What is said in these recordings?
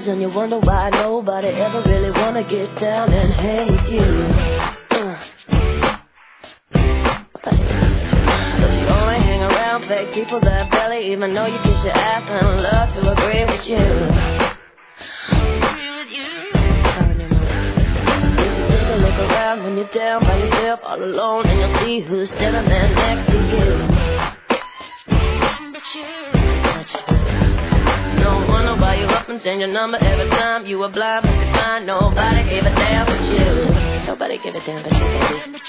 and you wonder why nobody ever really wanna get down and hang with you. Cause you only hang around fake people that barely even know you kiss your ass and love to agree with you. Look around when you're down by yourself, all alone, and you'll see who's standing there next to you. No wonder why you up and change your number every time you were blind, but you find nobody gave a damn but you. Nobody gave a damn but you, baby.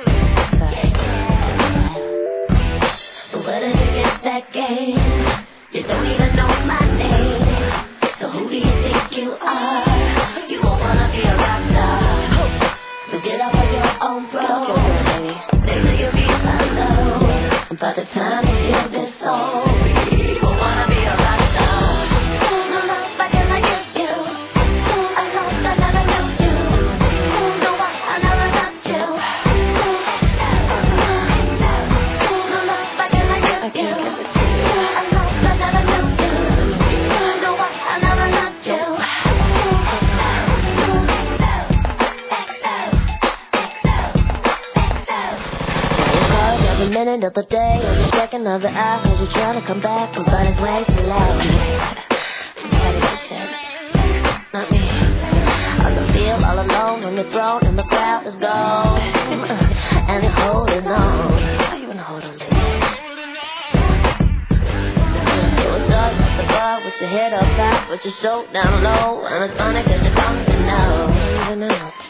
So where did you get that game? You don't even know my name. So who do you think you are? You won't wanna be a rock star. So get up on your own, bro. Then you'll be alone. And by the time you hear this song, you won't wanna be a rock star. Nobody like you. I know I never knew you. No, I never loved you. Nobody like you. I know I never knew you. No, I never loved you. Every minute of the day, every second of the hour, cause you're trying to come back, but it's way too late. Nobody deserves not me. On the field, all alone, on your throne, and the crowd is gone. And you're holding on. Why you wanna hold on, baby? Suicide at the bar with your head up high, with your soul down low, and it's funny cause you don't even know.